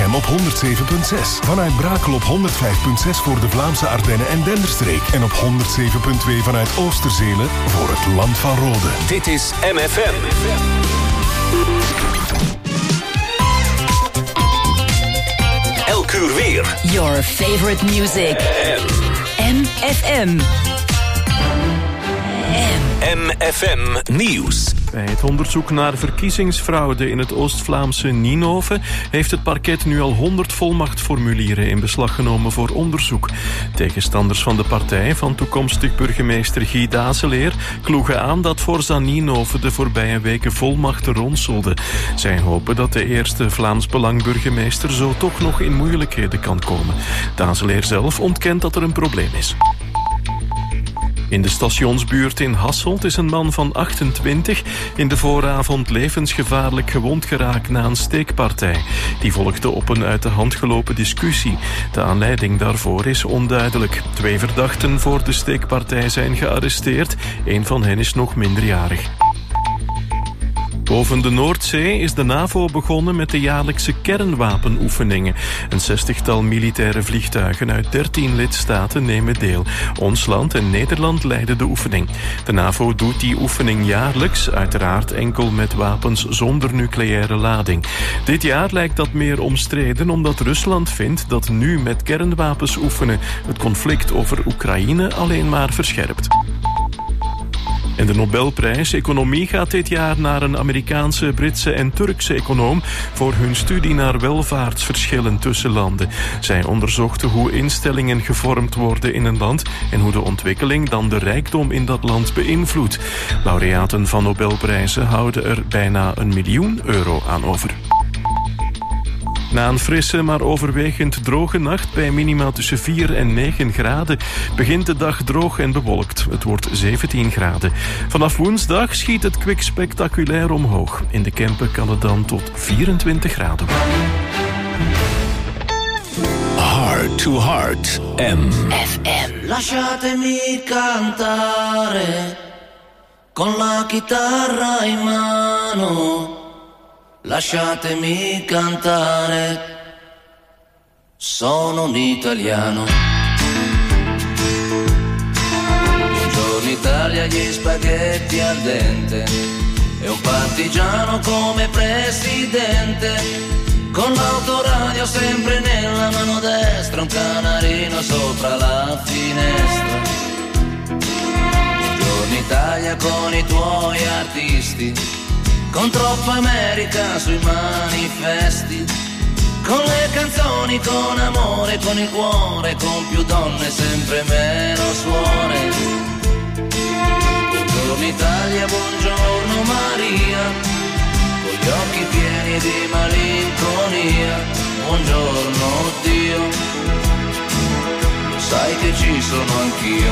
FM op 107.6. Vanuit Brakel op 105.6 voor de Vlaamse Ardennen en Denderstreek. En op 107.2 vanuit Oosterzelen voor het Land van Rode. Dit is MFM. Elk uur weer. Your favorite music. MFM. MFM Nieuws. Bij het onderzoek naar verkiezingsfraude in het Oost-Vlaamse Ninove heeft het parket nu al 100 volmachtformulieren in beslag genomen voor onderzoek. Tegenstanders van de partij van toekomstig burgemeester Guy Dazeleer kloegen aan dat Forza Ninove de voorbije weken volmachten ronselde. Zij hopen dat de eerste Vlaams Belang burgemeester zo toch nog in moeilijkheden kan komen. Dazeleer zelf ontkent dat er een probleem is. In de stationsbuurt in Hasselt is een man van 28 in de vooravond levensgevaarlijk gewond geraakt na een steekpartij. Die volgde op een uit de hand gelopen discussie. De aanleiding daarvoor is onduidelijk. 2 verdachten voor de steekpartij zijn gearresteerd. Een van hen is nog minderjarig. Boven de Noordzee is de NAVO begonnen met de jaarlijkse kernwapenoefeningen. Een 60-tal militaire vliegtuigen uit 13 lidstaten nemen deel. Ons land en Nederland leiden de oefening. De NAVO doet die oefening jaarlijks, uiteraard enkel met wapens zonder nucleaire lading. Dit jaar lijkt dat meer omstreden omdat Rusland vindt dat nu met kernwapens oefenen het conflict over Oekraïne alleen maar verscherpt. En de Nobelprijs Economie gaat dit jaar naar een Amerikaanse, Britse en Turkse econoom voor hun studie naar welvaartsverschillen tussen landen. Zij onderzochten hoe instellingen gevormd worden in een land en hoe de ontwikkeling dan de rijkdom in dat land beïnvloedt. Laureaten van Nobelprijzen houden er bijna €1 miljoen aan over. Na een frisse, maar overwegend droge nacht bij minima tussen 4 en 9 graden... begint de dag droog en bewolkt. Het wordt 17 graden. Vanaf woensdag schiet het kwik spectaculair omhoog. In de Kempen kan het dan tot 24 graden. Heart to Heart. FM. Lasciatemi cantare con la chitarra in mano. Lasciatemi cantare, sono un italiano. Buongiorno Italia, gli spaghetti al dente e un partigiano come presidente. Con l'autoradio sempre nella mano destra, un canarino sopra la finestra. Buongiorno Italia con i tuoi artisti, con troppa America sui manifesti, con le canzoni, con amore, con il cuore, con più donne, sempre meno suore. Buongiorno Italia, buongiorno Maria, con gli occhi pieni di malinconia. Buongiorno Dio, lo sai che ci sono anch'io.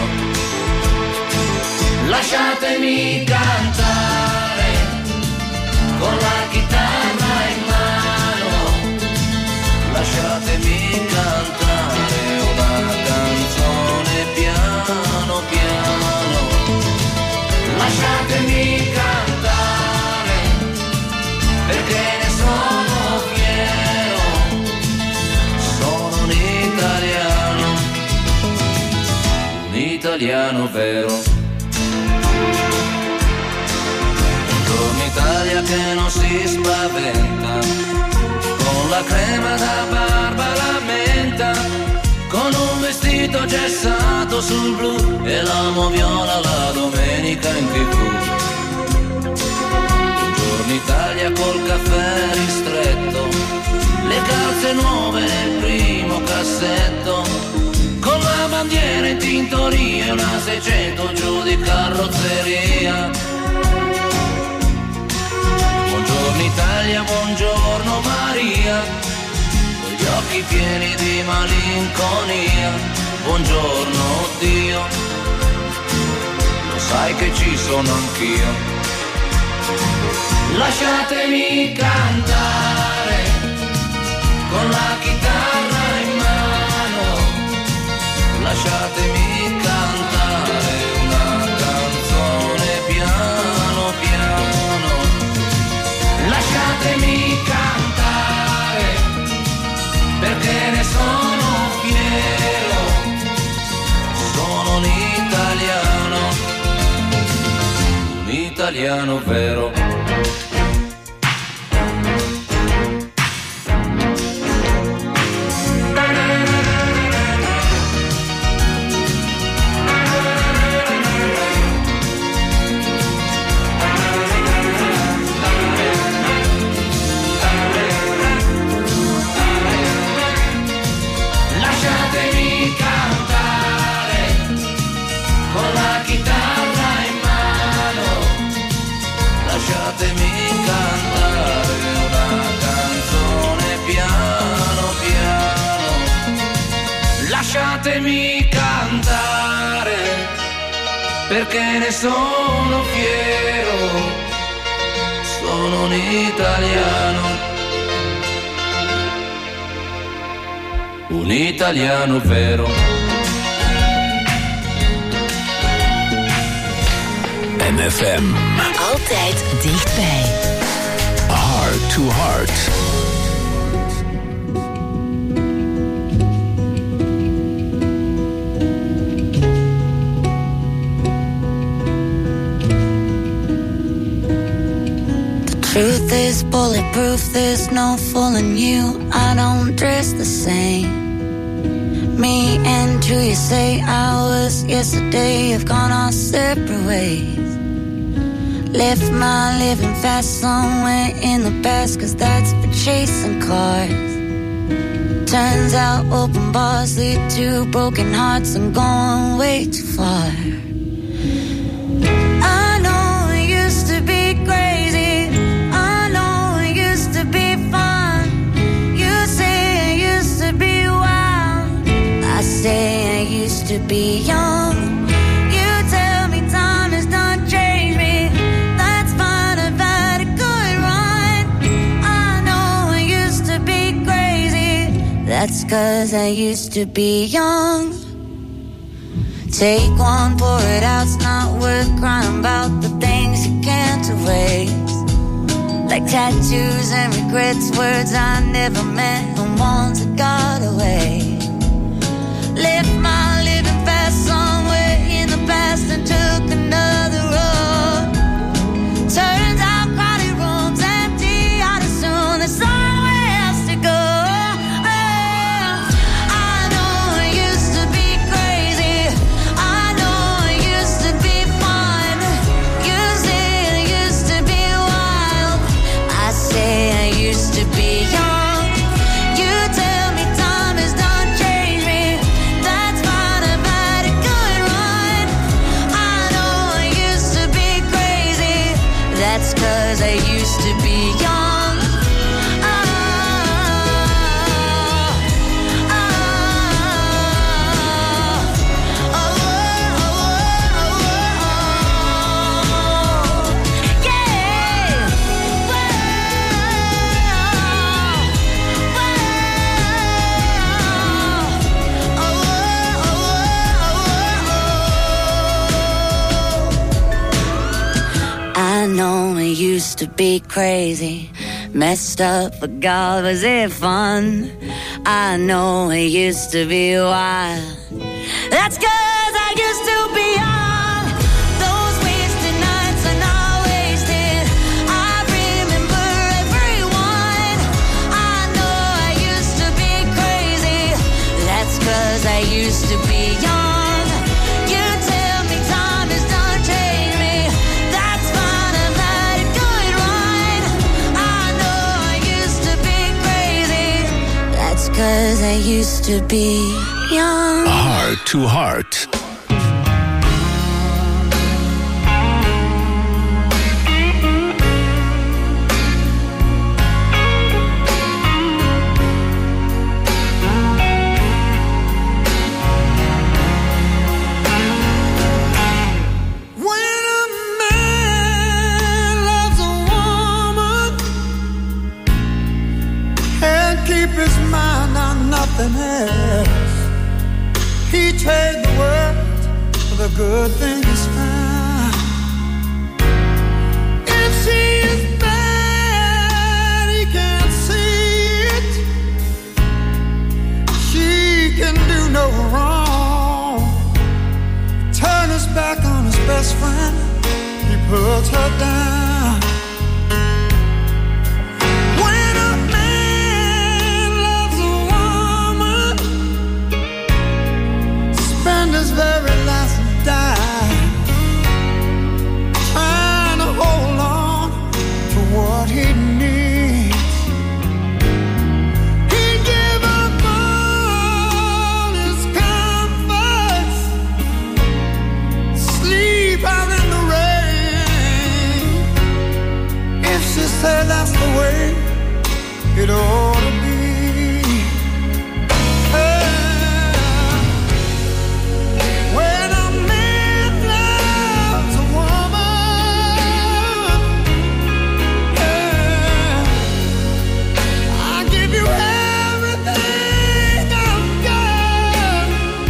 Lasciatemi cantare con la chitarra in mano, lasciatemi cantare una canzone piano piano. Lasciatemi cantare perché ne sono fiero, sono un italiano vero. Un'Italia che non si spaventa, con la crema da barba la menta, con un vestito gessato sul blu e l'amo viola la domenica in TV. Buongiorno Italia col caffè ristretto, le calze nuove nel primo cassetto, con la bandiera in tintoria e una 600 giù di carrozzeria. Buongiorno Italia, buongiorno Maria, con gli occhi pieni di malinconia. Buongiorno Dio, lo sai che ci sono anch'io. Lasciatemi cantare con la chitarra in mano, lasciatemi cantare una canzone piano piano. Lasciatemi cantare italiano vero. Lasciatemi cantare, perché ne sono fiero, sono un italiano vero. MFM. Altijd dichtbij. Heart to Heart. Truth is bulletproof, there's no fooling you. I don't dress the same. Me and who you say I was yesterday have gone our separate ways. Left my living fast somewhere in the past, 'cause that's for chasing cars. Turns out open bars lead to broken hearts and going way too far. I know it used to be crazy, say I used to be young. You tell me time has not changed me. That's fine, I've had a good run. I know I used to be crazy. That's 'cause I used to be young. Take one, pour it out. It's not worth crying about the things you can't erase. Like tattoos and regrets, words I never meant, and ones that got away. Left my living fast somewhere in the past and took another road. Turns out crowded rooms empty out as soon. There's somewhere else to go. I know I used to be crazy. I know I used to be fun. You say I used to be wild. I say I used to be young. You tell me time has done changed me. That's 'cause I used to be young. I know it used to be crazy, messed up, but God, was it fun? I know it used to be wild. That's 'cause I used to be young. Those wasted nights are not wasted. I remember everyone. I know I used to be crazy. That's 'cause I used to be young. Cause I used to be young. Heart to Heart. His mind on nothing else. He trade the world for the good things found. If she is bad, he can't see it. She can do no wrong. Turn his back on his best friend. He puts her down. When a man loves a woman, spend his very last dime trying to hold on to what he needs. He give up all his comforts, sleep out in the rain. If she said that's the way it ought to be. When a man loves a woman, I give you everything I've got.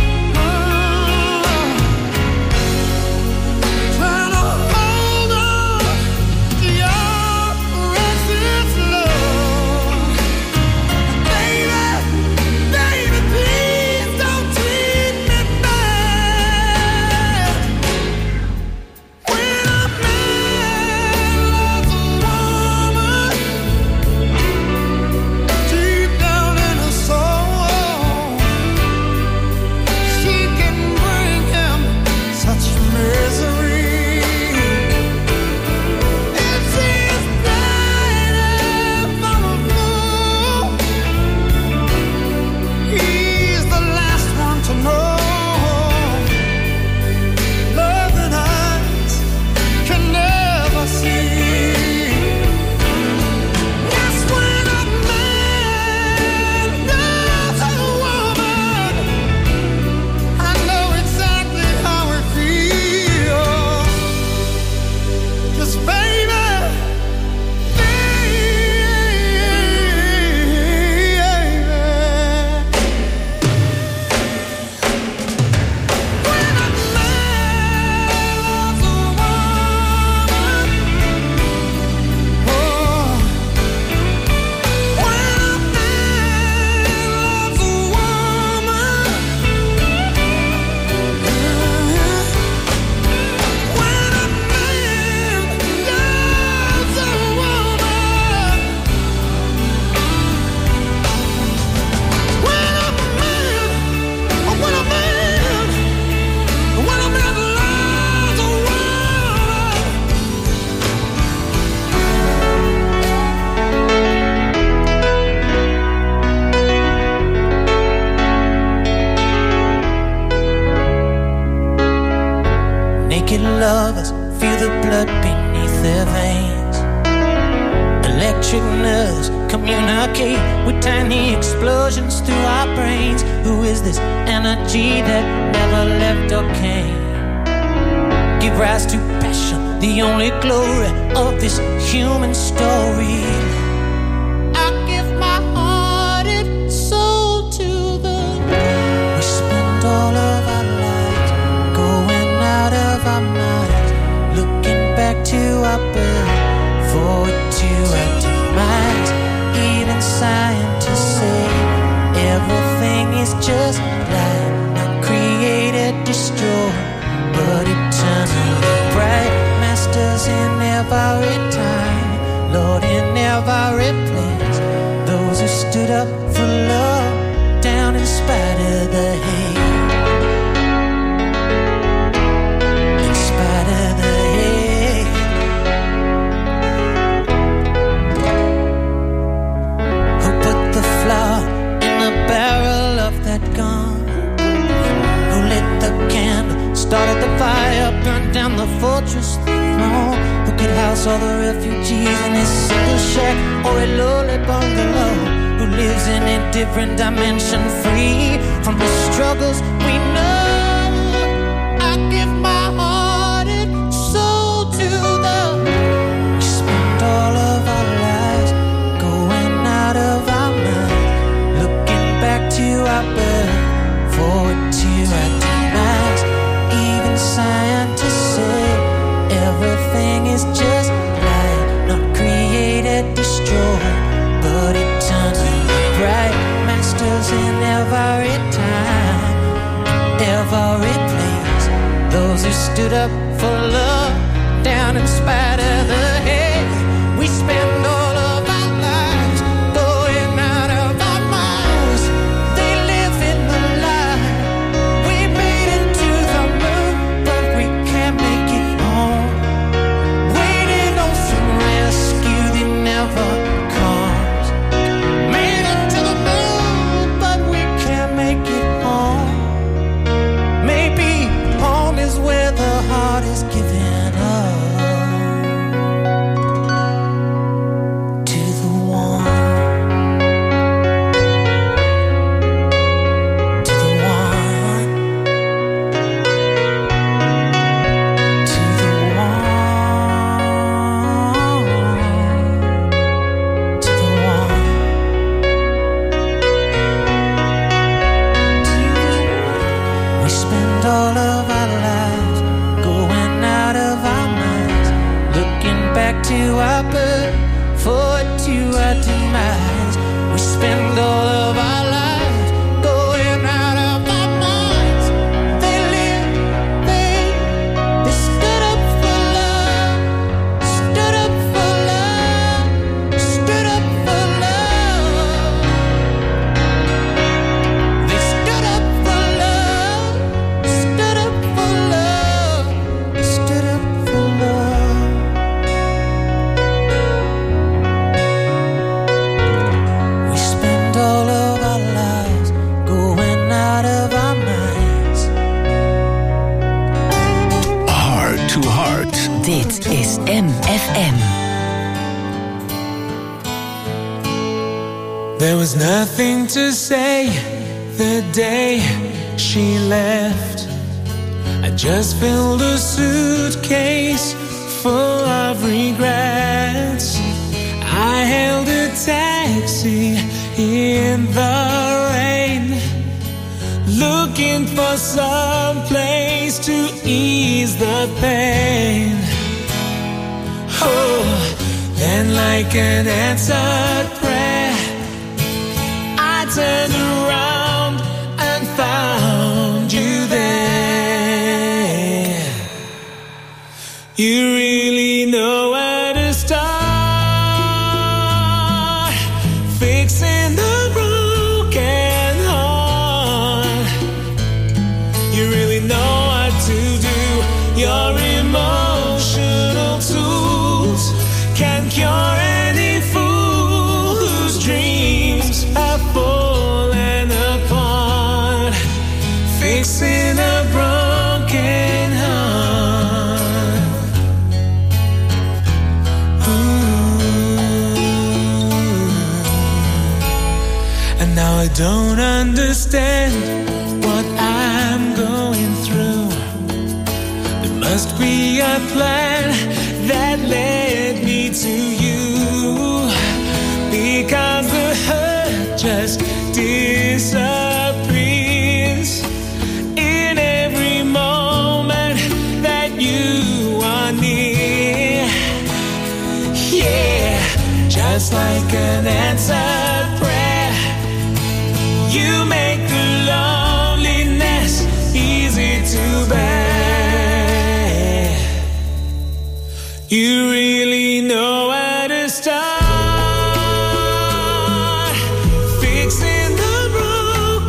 Trying to hold on to your precious love. Baby, baby, please don't treat me bad. When a man loves a woman, deep down in her soul, she can bring him such misery. If she's died from a fool, he's the last one to know. Love and eyes can never see. That's when a man loves a woman. I know exactly how it feels. Just baby, when a man loves a woman, oh, when a man loves a woman, when a man loves a woman, when a man loves a woman. Naked lovers feel the blood beneath their veins. Electric nerves communicate with tiny explosions through our brains. Who is this energy that never left or came? Give rise to passion, the only glory of this human story. I give my heart and soul to the. We spend all of our lives going out of our minds, looking back to our birth, forward to our demise. Even scientists say everything is just light, not created, destroyed, but eternally bright. Masters in every time, Lord in every place. Those who stood up for love, down in spite of the hate. In spite of the hate. Who put the flour in the barrel of that gun? Who lit the candle, started the fire, burned down the fortress throne? Who could house all the refugees in his single shack or a lowly bungalow? Who lives in a different dimension, free from the struggles we know? I give my heart and soul to the. We spend all of our lives going out of our minds, looking back to our birth, forward to our demise. Even scientists say everything is just light, not created, destroyed, but eternally bright. Masters in every time, every place. Those who stood up for love, down in spite of the hate. We spend all of our lives going out of our minds. They live in the lie. We made it to the moon, but we can't make it home. Waiting on some rescue that never comes. Made it to the moon, but we can't make it home. Maybe home is where the heart is giving up to the one, to the one, to the one, to the one. We spend all of our lives going out of our minds, looking back to our birth, forward to our demise. We spend all of our lives going out of our minds. They live, they stood up for love, stood up for love, stood up for love. They stood up for love, stood up for love, stood up for love. We spend all of our lives going out of our minds. Heart to Heart. Dit is MFM. There was nothing to say the day she left. I just filled a suitcase full of regrets. I hailed a taxi in the rain, looking for some place to ease the pain. Oh, then like an answered prayer, I turned around and found you there. You really know where to start, fixing the broken heart. You really know what to do. Your emotional tools can cure any fool whose dreams have fallen apart, fixing a broken heart. Ooh. And now I don't understand what I'm going through. There must be a plan that led me to you, because the hurt just disappears in every moment that you are near. Yeah, just like an answered prayer, you make the loneliness easy to bear. You really know where to start, fixing the broken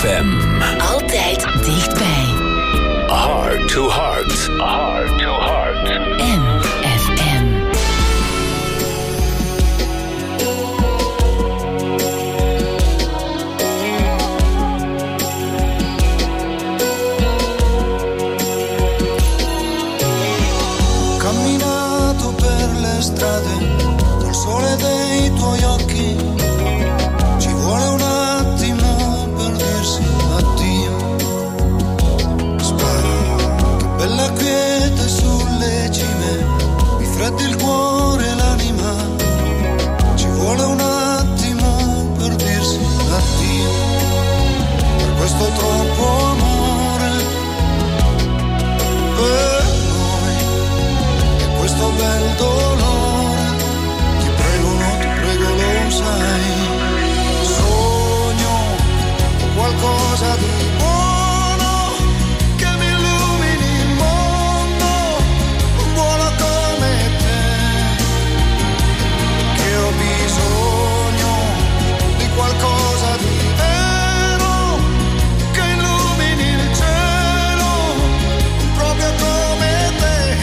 FM. Altijd dichtbij. Heart to heart. Heart to heart. MFM. Camminato per le strade col sole dei tuoi occhi, ci vuole un attimo per dirsi addio. Spara, che bella quiete sulle cime, mi freddi il cuore e l'anima, ci vuole un attimo per dirsi addio. Per questo troppo amore per noi e questo bel dolore, ti prego, lo sai, sogno qualcosa di buono che mi illumini il mondo, buono come te, che ho bisogno di qualcosa di vero che illumini il cielo, proprio come te.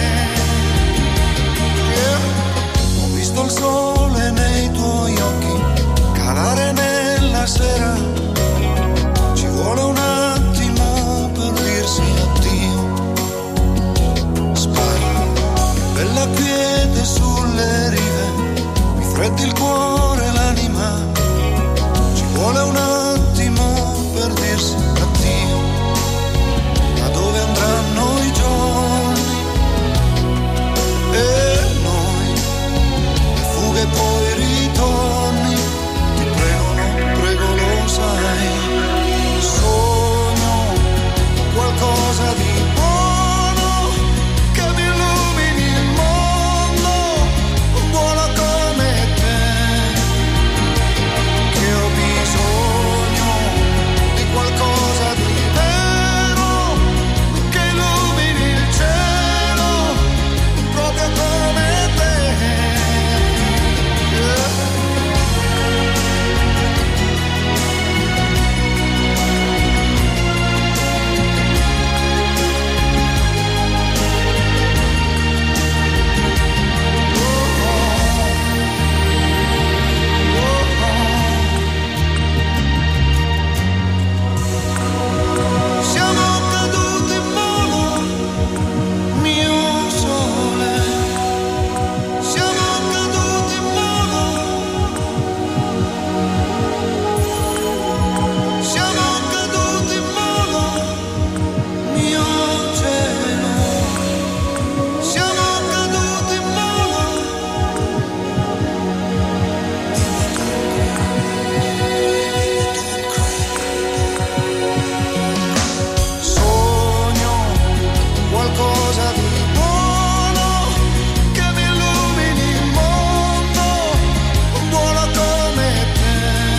Ho visto il sole nei tuoi occhi calare nella sera, ci vuole un attimo per dirsi addio. Spara, bella quiete sulle rive, mi freddi il cuore e l'anima, ci vuole un attimo per dirsi addio. Da dove andranno i giorni e noi, le fughe poi ritorni, ti prego, lo sai, sogno qualcosa di buono che mi illumini il mondo, buono come te, che ho bisogno di qualcosa di vero che illumini il cielo, proprio come te. Siamo caduti in volo, mio sole, siamo caduti in volo, siamo caduti in volo, mio cielo, siamo caduti in volo. Sogno qualcosa di buono che mi illumini il mondo, buono come te,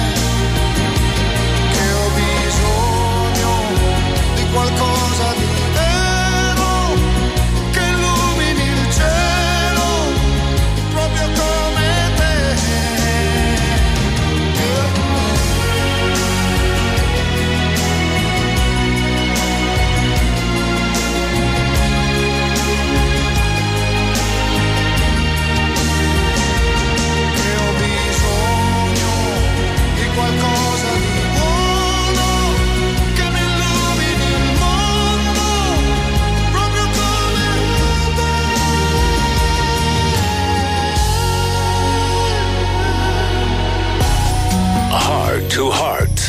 che ho bisogno di qualcosa di vero che illumini il cielo, proprio come te. Che ho bisogno di qualcosa di buono che mi illumini il mondo, proprio come te. Heart to heart.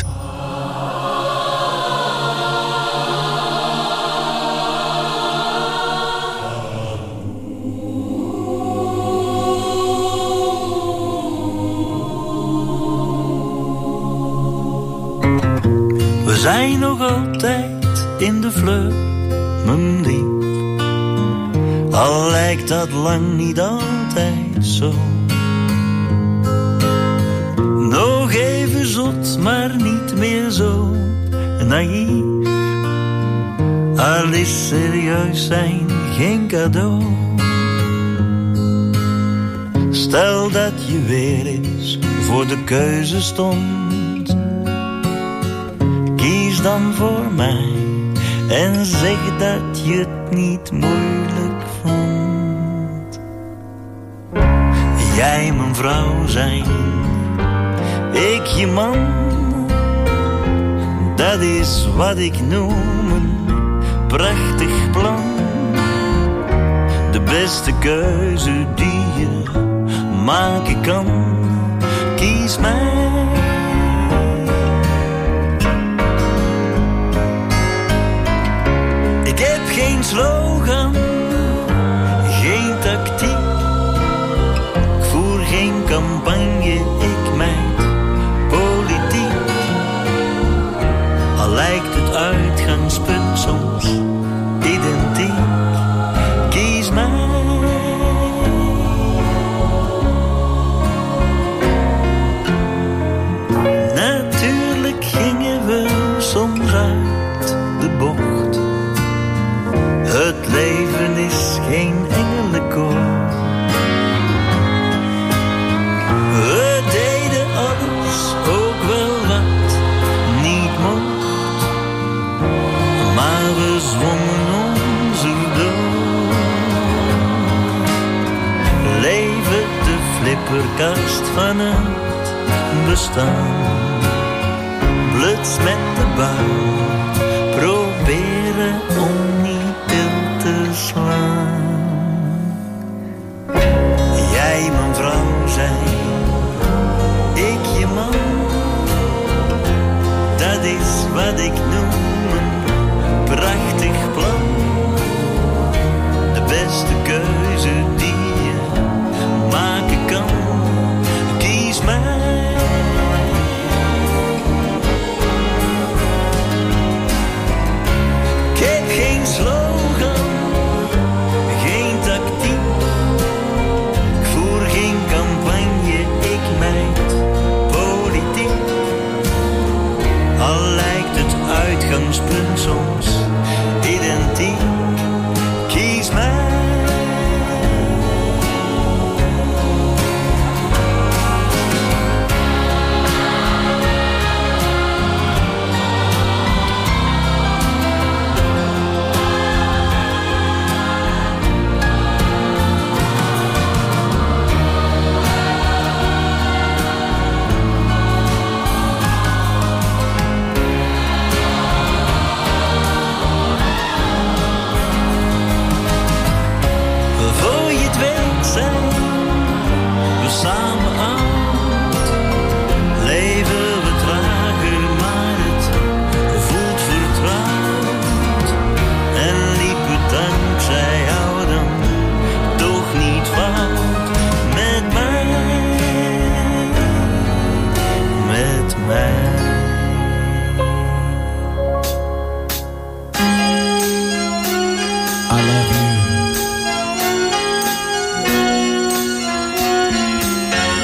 We zijn nog altijd in de vlucht, mijn lief. Al lijkt dat lang niet altijd zo. Nog even zot, maar niet meer zo naïef. Al is serieus zijn geen cadeau. Stel dat je weer eens voor de keuze stond. Kies dan voor mij en zeg dat je het niet moeilijk vond. Jij mijn vrouw zijn, ik je man, dat is wat ik noem een prachtig plan. De beste keuze die je maken kan, kies mij. Ik heb geen slogan, geen tactiek, ik voer geen campagne, ik meid politiek. Al lijkt het uitgangspunt soms identiek, kies mij. Natuurlijk gingen we soms uit de bocht. Het leven is geen engelenkoor. We deden alles, ook wel wat niet mocht. Maar we zwommen onze dood. Leven de flipperkast van het bestaan. Bluts met de bouw, proberen om niet til te slaan. Jij mijn vrouw zijn, ik je man, dat is wat ik noem een prachtig plan. De beste keuze die je maken kan, kies mij. Geen slogan, geen tactiek, ik voer geen campagne, ik meid politiek. Al lijkt het uitgangspunt soms identiek, kies mij. Samen oud, leven we trager, maar het voelt vertrouwd. En liepen dankzij jou dan toch niet fout met mij, met mij. I love you.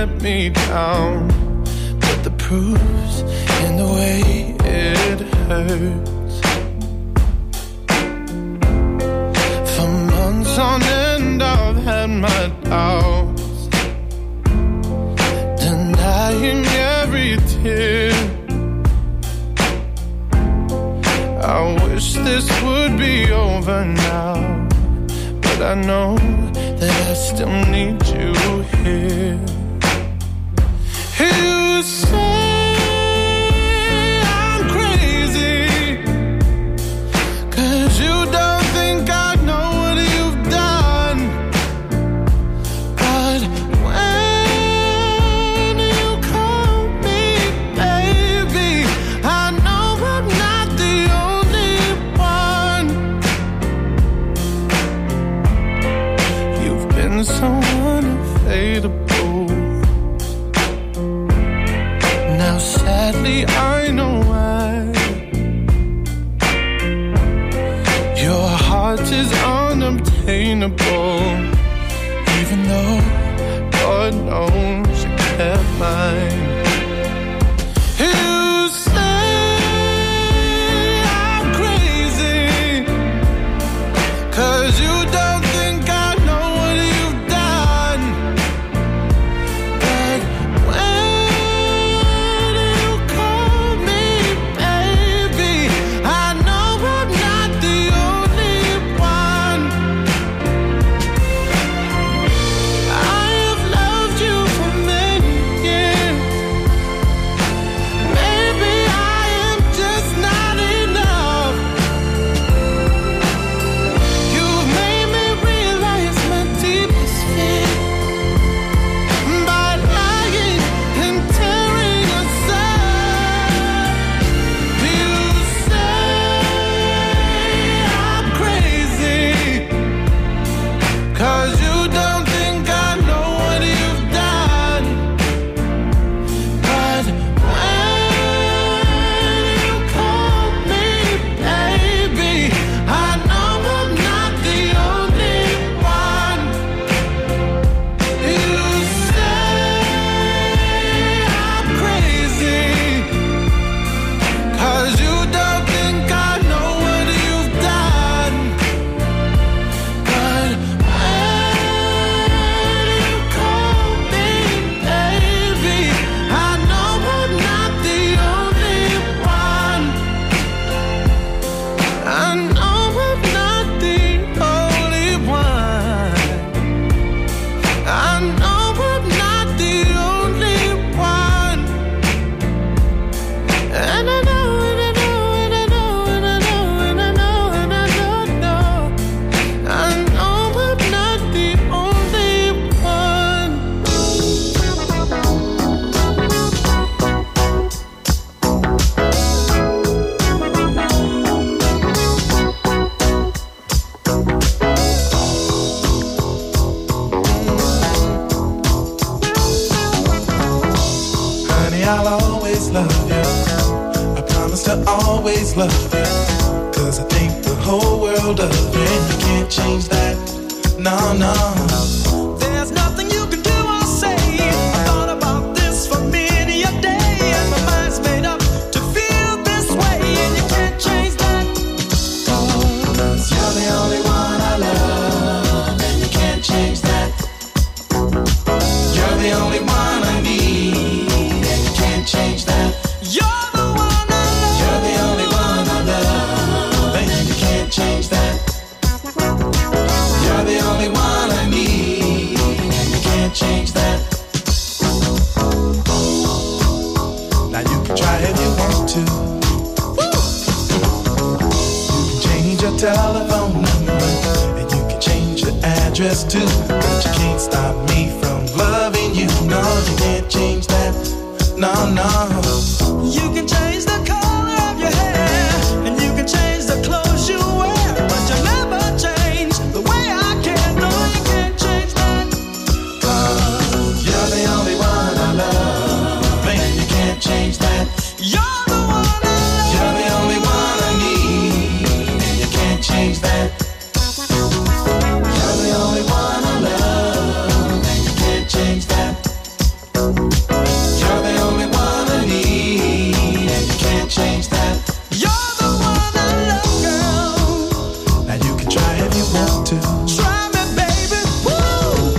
let me down, but the proof's in the way it hurts. For months on end I've had my doubts, denying every tear. I wish this would be over now, but I know that I still need you here. You say I'm crazy, 'cause you don't think I know what you've done. But when you call me baby, I know I'm not the only one. You've been so unfadable. Now sadly I know why. Your heart is unobtainable, even though God knows you kept mine. You say I'm crazy, 'cause you don't think I know what you've done. But when you call me baby, I know I'm not the only one. I have loved you for many years. Maybe I am just not enough. You've made me realize my deepest fear by lying and tearing us apart. You say I'm crazy, 'cause you don't think I know what you've done. But when you call me baby, I know I'm not the only one. You say I'm crazy, 'cause you don't think I know what you've done. But when you call me baby, I know I'm not the only one. I know I'm not the only one. I know I'm not the only one. And I know, and I know, and I know, and I know, and I know, and I know. I know I'm not the only one. Honey, I'll always love you. I promise to always love you. 'Cause I think the whole world of you, and you can't change that. No, no. There's nothing you can do or say. I thought about this for many a day, and my mind's made up to feel this way, and you can't change that. 'Cause you're the only one I love, and you can't change that. You're the only one I need, and you can't change that. You're the one I love. You're the only one I love, and you can't change that. You're the only one I need, and you can't change that. Now you can try if you want to. You can change your telephone number, and you can change your address too. But you can't stop me from loving you. No, you can't change that. No, no. You can change the color of your hair, and you can change the clothes you wear, but you never change the way I care. No, you can't change that. 'Cause you're the only one I love, and you can't change that. You're the one I love. You're the only one I need, and you can't change that. You're the only one I love, and you can't change that. to. Try me, baby. Woo!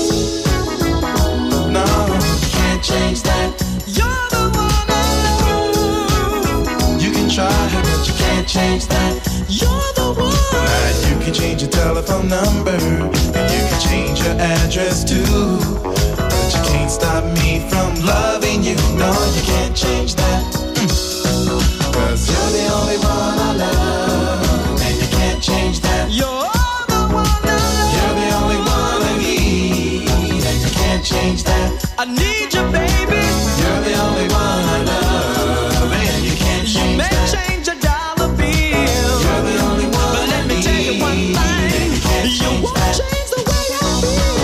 No, you can't change that. You're the one I love. You can try, but you can't change that. You're the one. Now you can change your telephone number, and you can change your address too. But you can't stop me from loving you. No, you can't change that. 'Cause you're the only one I love, and you can't change that. You're the one I love. You're the only one I need, and you can't change that. I need you, baby. You're the only one I love, and you can't You change may that. change a dollar bill, You're the only one but let me tell you one thing. You won't change the way I feel.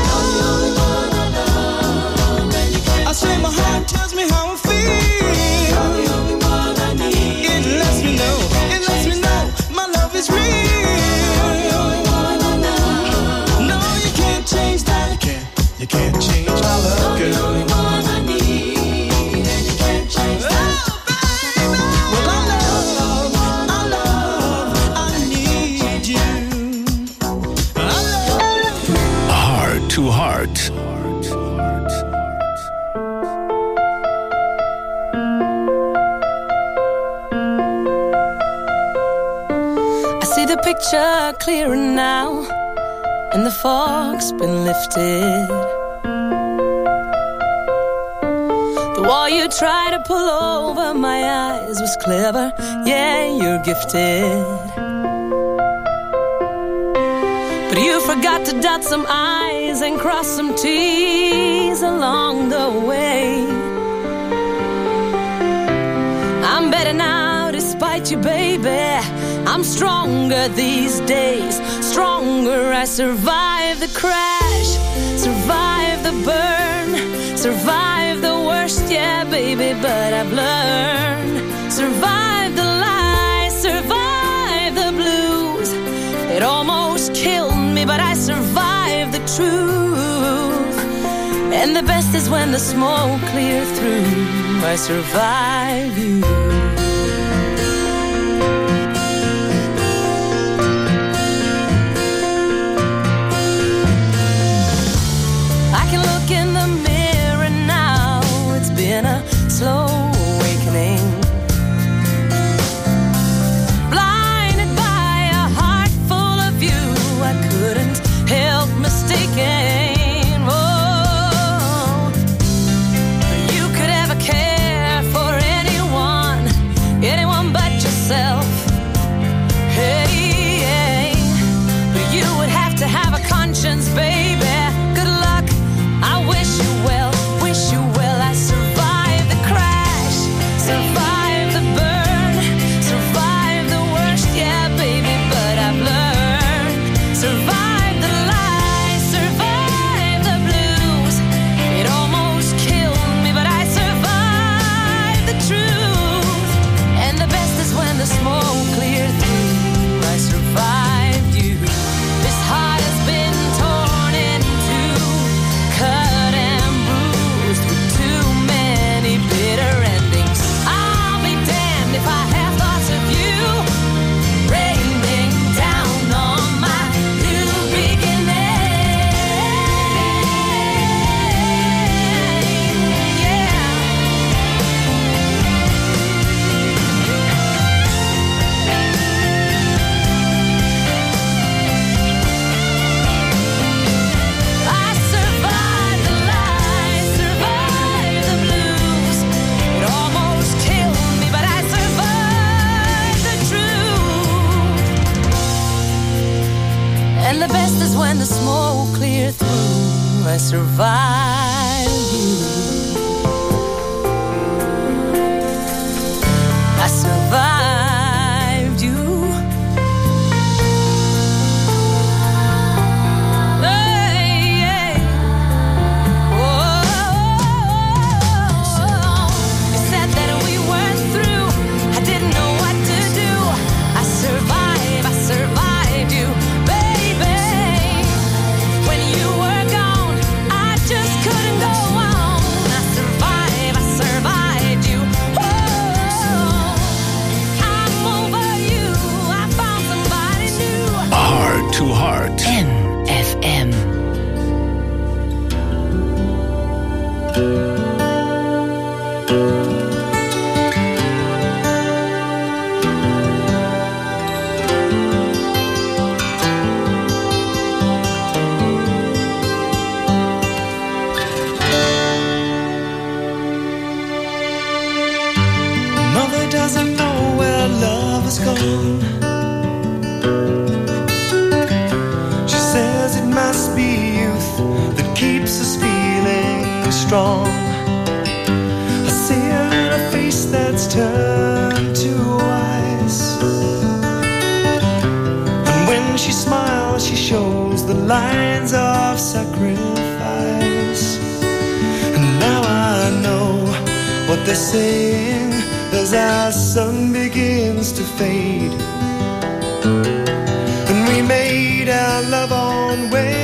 I say my heart tells me how I feel. You're the only one I need. It lets me know my love is real. You're the only one I love. No, you can't change that. You can't change my love, girl. Oh, baby. Well, I need you. I love. Heart to Heart. I see the picture clearer now, and the fog's been lifted. The wall you tried to pull over my eyes was clever, yeah, you're gifted. But you forgot to dot some I's and cross some T's along the way. I'm better now despite you, baby. I'm stronger these days, stronger. I survived the crash, survived the burn, survived the worst, yeah, baby, but I've learned. Survived the lies, survived the blues. It almost killed me, but I survived the truth. And the best is when the smoke cleared through. I survived you. In the mirror now, it's been a slow awakening. Blinded by a heart full of you, I couldn't help mistaking. Oh, you could ever care for anyone, anyone but yourself. Hey, hey. But you would have to have a conscience, baby. Good luck. I wish you well, wish you well. I survived the crash, survived the burn, survived the worst, yeah, baby, but I've learned. Survived the lies, survived the blues. It almost killed me, but I survived the truth. And the best is when the smoke cleared through. I survived you. This heart has been torn in two, cut and bruised with too many bitter endings. I'll be damned if I have thoughts of you raining down on my new beginning. Yeah. I survived the lies, survived the blues. It almost killed me, but I survived the truth. And the best is when the smoke cleared through. I survived you. I survived you. You said that we weren't through. I didn't know what to do. I survived you, baby. When you were gone, I just couldn't go on. strong. I see her in a face that's turned to ice, and when she smiles she shows the lines of sacrifice. And now I know what they're saying as our sun begins to fade, and we made our love on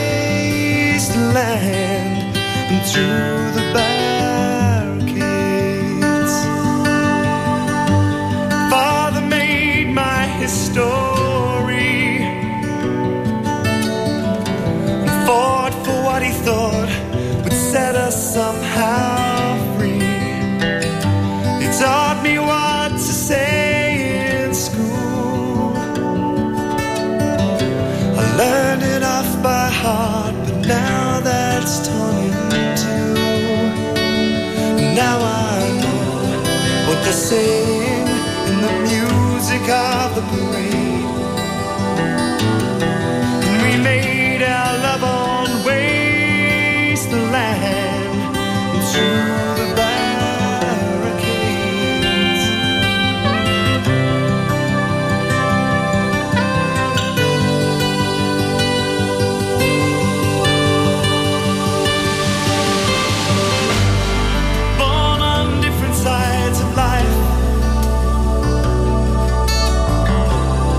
wasteland and through the barricades. Father made my history and fought for what he thought would set us somehow free. He taught me what to say in school. I learned it off by heart, but now that's torn in two. Now I know what they're saying in the music of the parade. And we made our love on wasteland and through the barricades. Born on different sides of life,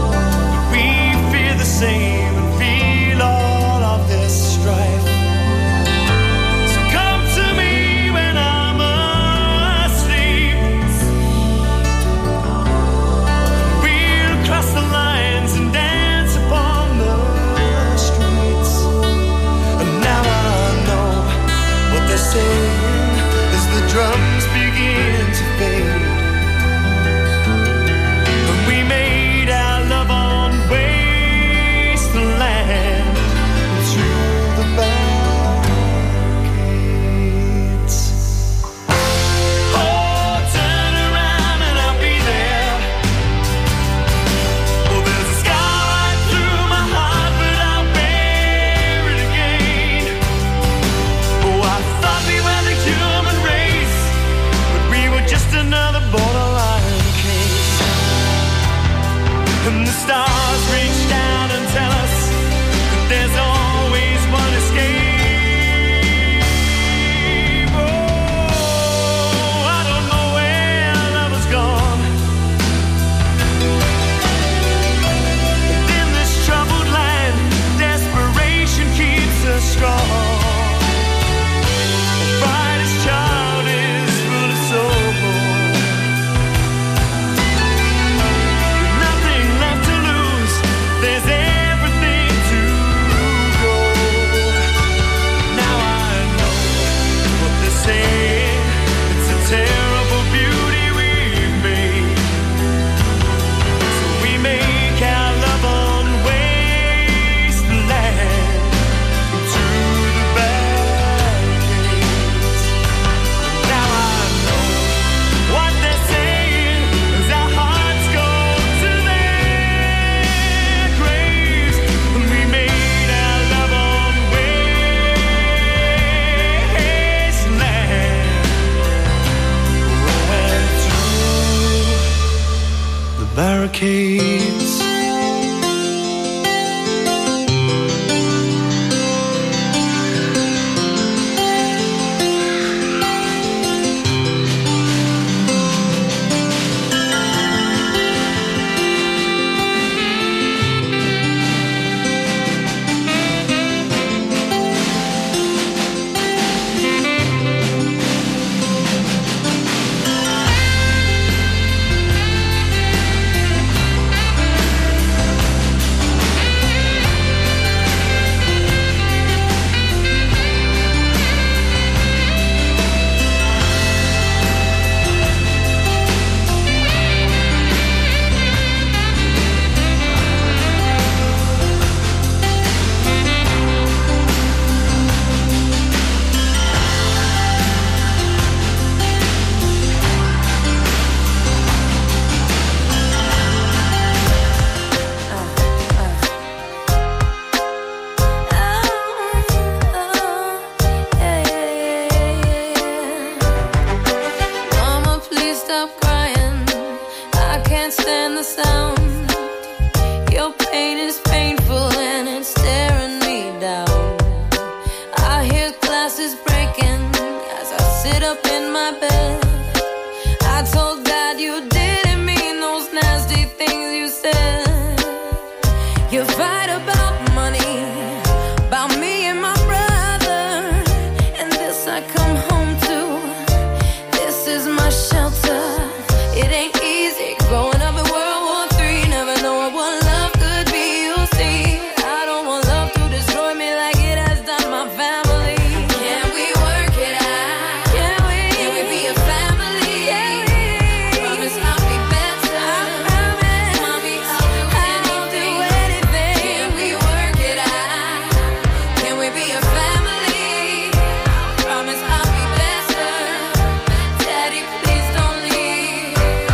the sound. Your pain is painful and it's staring me down. I hear glasses breaking as I sit up in my bed. I told God you didn't mean those nasty things you said. You fight about money, about me and my brother, and this I come home to. This is my shelter. It ain't easy growing up in World War III, never knowing what love could be. You'll see, I don't want love to destroy me like it has done my family. Can we work it out? Can we be a family? Promise I'll be better. I promise. Mommy, I'll do anything. Can we work it out? Can we be a family? Promise I'll be better. Daddy, please don't leave.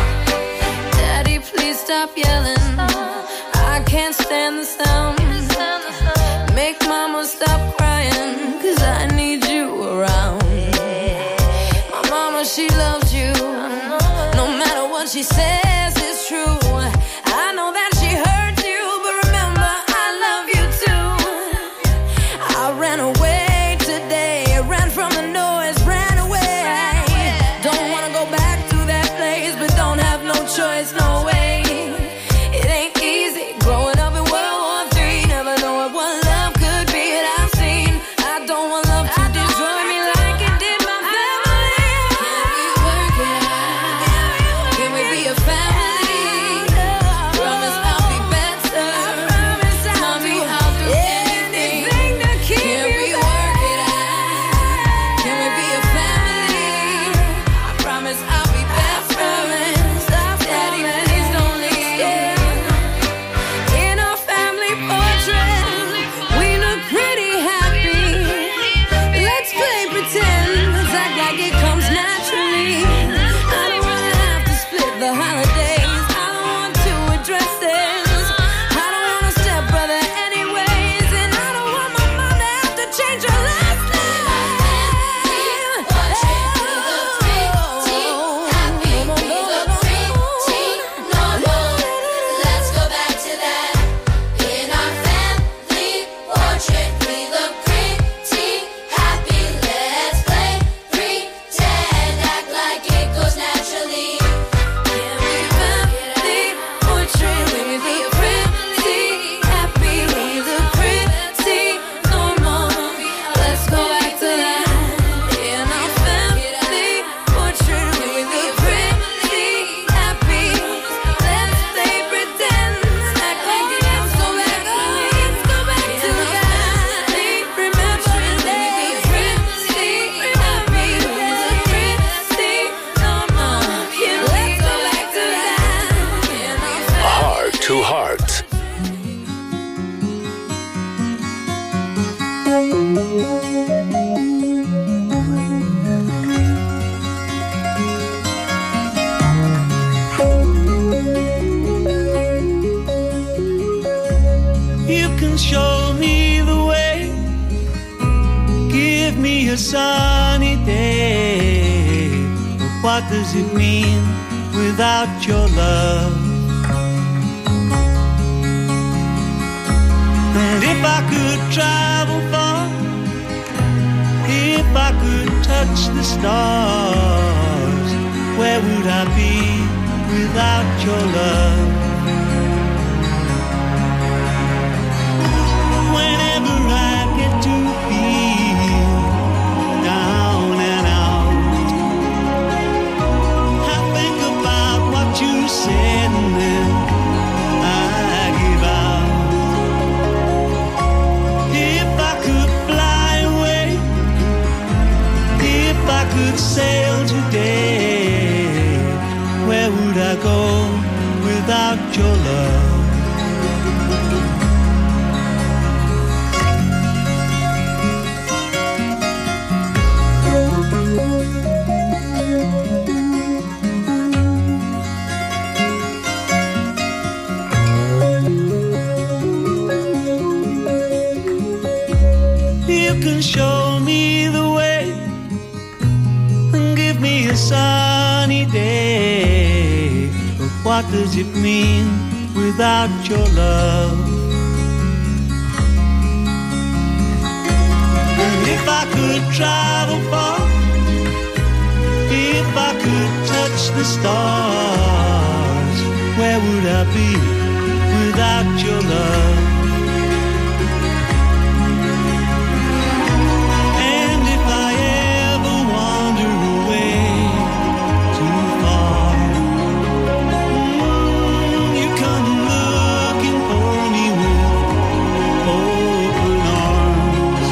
Daddy, please stop yelling. I can't stand the sound. Make mama stop crying, 'cause I need you around. My mama, she loves you. No matter what she says, it's true. I know that she hurt you, but remember, I love you too. I ran away today, ran from the noise, ran away. Don't wanna go back to that place, but don't have no choice, no way. It ain't easy growing up in World War III, never knowing what love could be that I've seen. I don't want love to destroy me like it did my family. Can we work it out? Can we be a family? Promise I'll be better. Mommy, I'll do anything to keep you. Can we work it out? Can we be a family? I promise I'll be better. Daddy, please don't leave. In our family portrait, we look pretty happy. Let's play pretend, let's act like it comes naturally. I don't wanna have to split the holidays. I don't want two addresses. I don't want a stepbrother anyways, and I don't want my mom to have to change her last name. Let's go back to that. In our family portrait, we look pretty happy. Let's play pretend, act like it goes naturally. Can we family portrait? Can we be pretty happy? We look pretty normal. Let's go back to that. In our family portrait, can we be pretty happy? Let's play pretend, act like it goes so back. Let's go back to that. Remember that we be pretty happy. We look pretty normal. Let's go back to that. In our Heart to Heart. You can show me the way, give me a sunny day. But what does it mean without your love? And if I could travel far, if I could touch the stars, where would I be without your love? Whenever I get to feel down and out, I think about what you said and then I give out. If I could fly away, if I could sail today, where would I go without your love? You can show me the way and give me a sunny day. But what does it mean without your love? And if I could travel far, if I could touch the stars, where would I be without your love? And if I ever wander away too far, you come looking for me with open arms.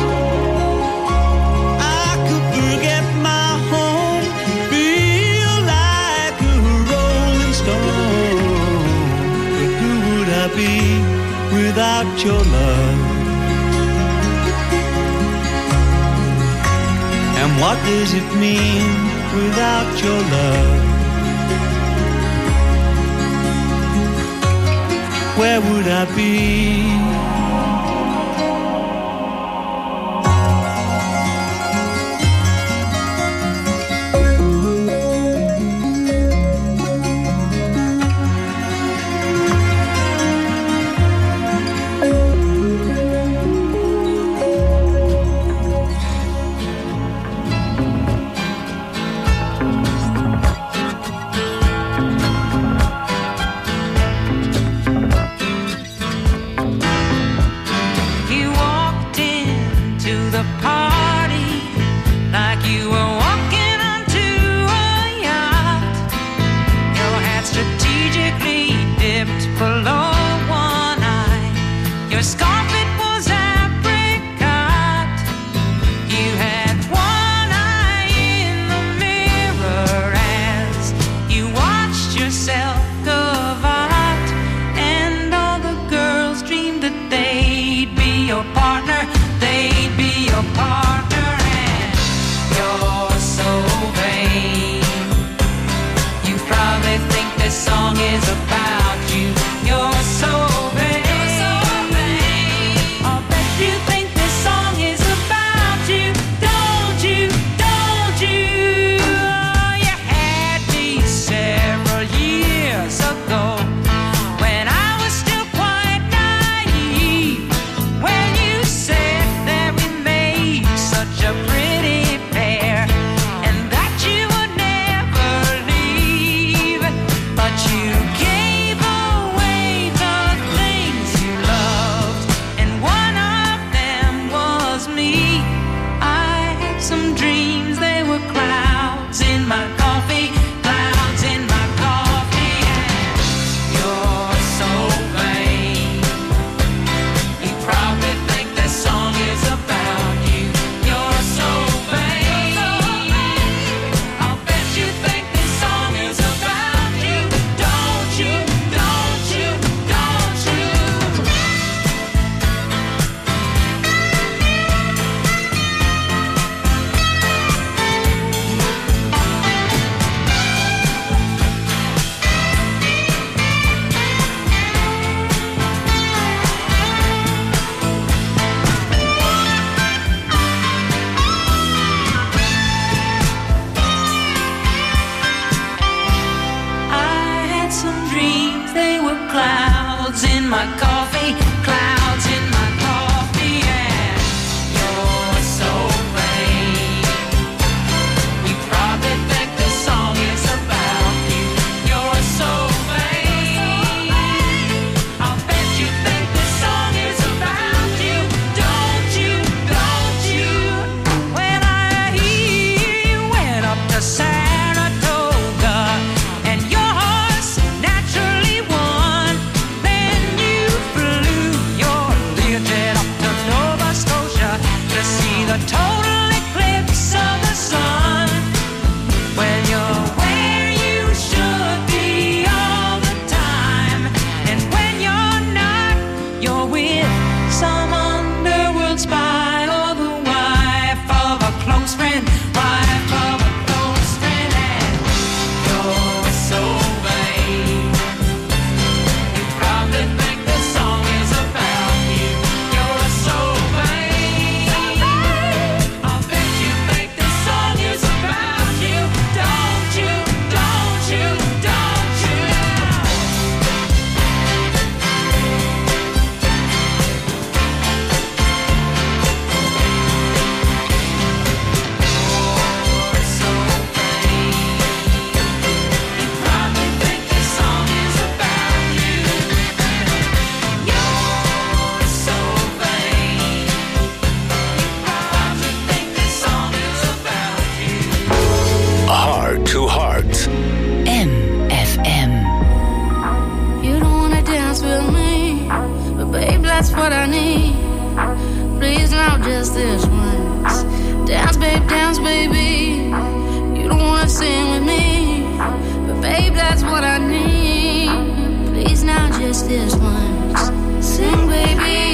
I could forget my home, feel like a rolling stone, but who would I be without your love? And what does it mean without your love? Where would I be? You can't just this once. Dance, baby. You don't wanna sing with me, but babe, that's what I need. Please now, just this once. Sing, baby.